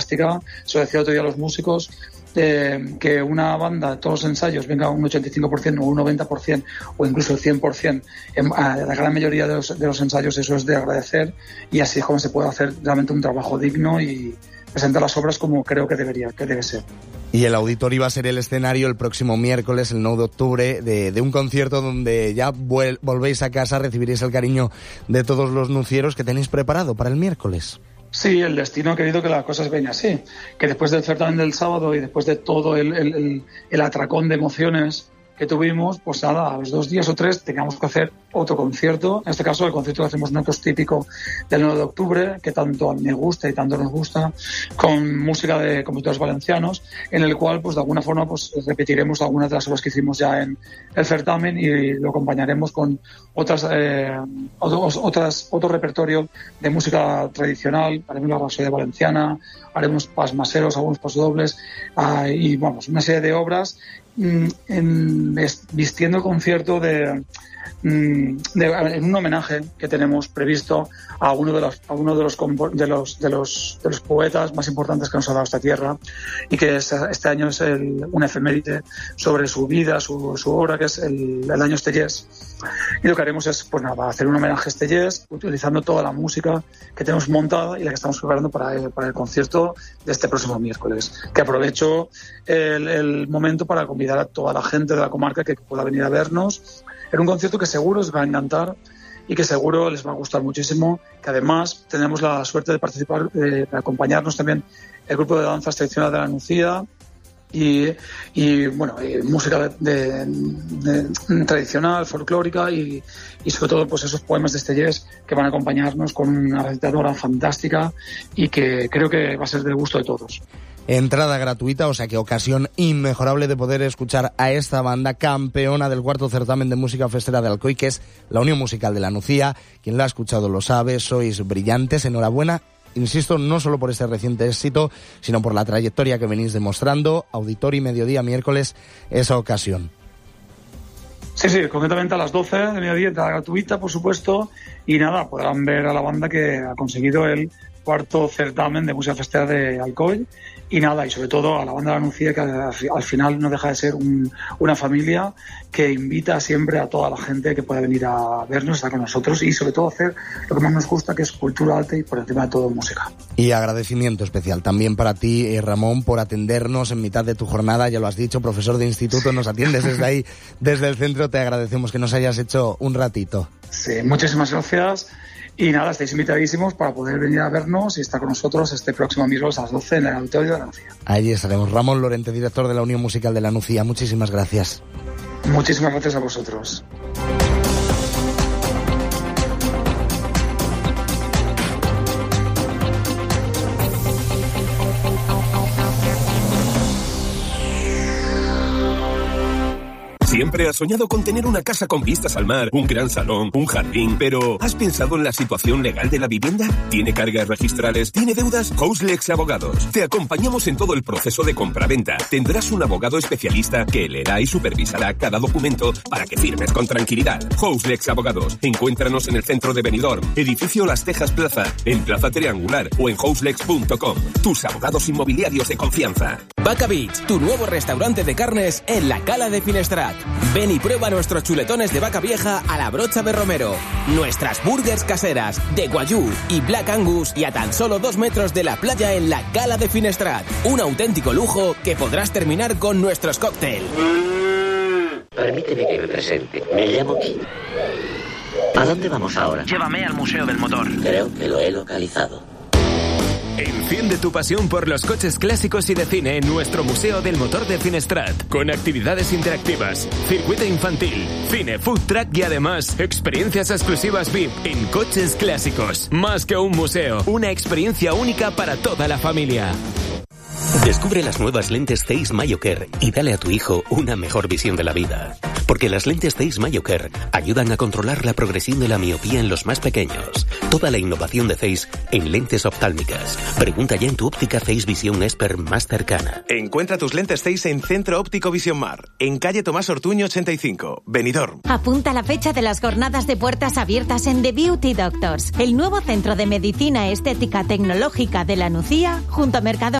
fantástica. Se lo decía otro día a los músicos, que una banda, todos los ensayos, venga un 85% o un 90% o incluso el 100%, la gran mayoría de los ensayos, eso es de agradecer, y así es como se puede hacer realmente un trabajo digno y presentar las obras como creo que debe ser. Y el auditorio va a ser el escenario el próximo miércoles, el 9 de octubre, de un concierto donde ya volvéis a casa, recibiréis el cariño de todos los nucieros que tenéis preparado para el miércoles. Sí, el destino ha querido que las cosas vengan así, que después del certamen del sábado y después de todo el atracón de emociones que tuvimos, pues nada, a los 2 días o 3 tengamos que hacer otro concierto. En este caso, el concierto que hacemos nosotros típico del 9 de octubre, que tanto me gusta y tanto nos gusta, con música de compositores valencianos, en el cual, pues de alguna forma, pues repetiremos algunas de las obras que hicimos ya en el certamen y lo acompañaremos con otro repertorio de música tradicional. Haremos la Rhapsodía valenciana, haremos pasmaseros, algunos pasodobles, y vamos, una serie de obras vistiendo el concierto en un homenaje que tenemos previsto a uno de los poetas más importantes que nos ha dado esta tierra, y que este año es una efeméride sobre su vida, su obra, que es el año Estellés. Y lo que haremos es, pues nada, hacer un homenaje a Estellés utilizando toda la música que tenemos montada y la que estamos preparando para el concierto de este próximo miércoles. Que aprovecho el momento para convidar a toda la gente de la comarca que pueda venir a vernos en un concierto que seguro os va a encantar y que seguro les va a gustar muchísimo, que además tenemos la suerte de participar, de acompañarnos también el grupo de danzas tradicionales de la Nucía y música tradicional, folclórica y sobre todo pues esos poemas de Estellés que van a acompañarnos con una recitadora fantástica y que creo que va a ser del gusto de todos. Entrada gratuita, o sea que ocasión inmejorable de poder escuchar a esta banda campeona del 4º certamen de música festera de Alcoy, que es la Unión Musical de la Nucía. Quien la ha escuchado lo sabe, sois brillantes, enhorabuena. Insisto, no solo por este reciente éxito, sino por la trayectoria que venís demostrando. Auditorio y mediodía, miércoles, esa ocasión. Sí, concretamente a las 12 de mediodía, entrada gratuita, por supuesto, y nada, podrán ver a la banda que ha conseguido el 4º certamen de música festera de Alcoy, y nada, y sobre todo a la banda de la Nucía, que al final no deja de ser una familia que invita siempre a toda la gente que pueda venir a vernos, estar con nosotros y sobre todo hacer lo que más nos gusta, que es cultura alta y por encima de todo música. Y agradecimiento especial también para ti, Ramón, por atendernos en mitad de tu jornada. Ya lo has dicho, profesor de instituto, nos atiendes desde ahí, desde el centro. Te agradecemos que nos hayas hecho un ratito. Sí, muchísimas gracias. Y nada, estáis invitadísimos para poder venir a vernos y estar con nosotros este próximo miércoles a las 12 en el Auditorio de la Nucía. Allí estaremos. Ramón Lorente, director de la Unión Musical de la Nucía. Muchísimas gracias. Muchísimas gracias a vosotros. Siempre has soñado con tener una casa con vistas al mar, un gran salón, un jardín, pero ¿has pensado en la situación legal de la vivienda? ¿Tiene cargas registrales? ¿Tiene deudas? Houselex Abogados. Te acompañamos en todo el proceso de compra-venta. Tendrás un abogado especialista que leerá y supervisará cada documento para que firmes con tranquilidad. Houselex Abogados. Encuéntranos en el centro de Benidorm, edificio Las Tejas Plaza, en Plaza Triangular o en houselex.com. Tus abogados inmobiliarios de confianza. Vaca Beach, tu nuevo restaurante de carnes en la Cala de Finestrat. Ven y prueba nuestros chuletones de vaca vieja a la brocha de Romero, nuestras burgers caseras de Guayú y Black Angus y a tan solo 2 metros de la playa en la Cala de Finestrat. Un auténtico lujo que podrás terminar con nuestros cócteles. Permíteme que me presente. Me llamo Kim. ¿A dónde vamos ahora? Llévame al Museo del Motor. Creo que lo he localizado. Enciende tu pasión por los coches clásicos y de cine en nuestro Museo del Motor de Finestrat, con actividades interactivas, circuito infantil, cine, food truck y además experiencias exclusivas VIP en coches clásicos. Más que un museo, una experiencia única para toda la familia. Descubre las nuevas lentes Zeiss MyoCare y dale a tu hijo una mejor visión de la vida. Porque las lentes Zeiss MyoCare ayudan a controlar la progresión de la miopía en los más pequeños. Toda la innovación de Zeiss en lentes oftálmicas. Pregunta ya en tu óptica Zeiss Visión Expert más cercana. Encuentra tus lentes Zeiss en Centro Óptico Visión Mar, en calle Tomás Ortuño 85, Benidorm. Apunta la fecha de las jornadas de puertas abiertas en The Beauty Doctors, el nuevo centro de medicina estética tecnológica de la Nucía, junto a Mercado